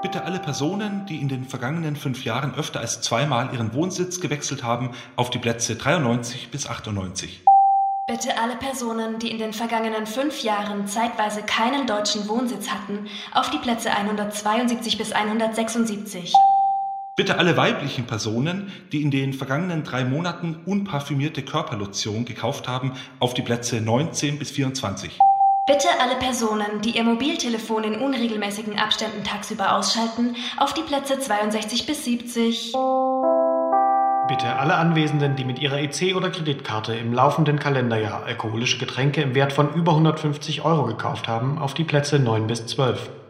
Bitte alle Personen, die in den vergangenen 5 Jahren öfter als zweimal ihren Wohnsitz gewechselt haben, auf die Plätze 93 bis 98. Bitte alle Personen, die in den vergangenen 5 Jahren zeitweise keinen deutschen Wohnsitz hatten, auf die Plätze 172 bis 176. Bitte alle weiblichen Personen, die in den vergangenen 3 Monaten unparfümierte Körperlotion gekauft haben, auf die Plätze 19 bis 24. Bitte alle Personen, die ihr Mobiltelefon in unregelmäßigen Abständen tagsüber ausschalten, auf die Plätze 62 bis 70. Bitte alle Anwesenden, die mit ihrer EC- oder Kreditkarte im laufenden Kalenderjahr alkoholische Getränke im Wert von über 150 € gekauft haben, auf die Plätze 9 bis 12.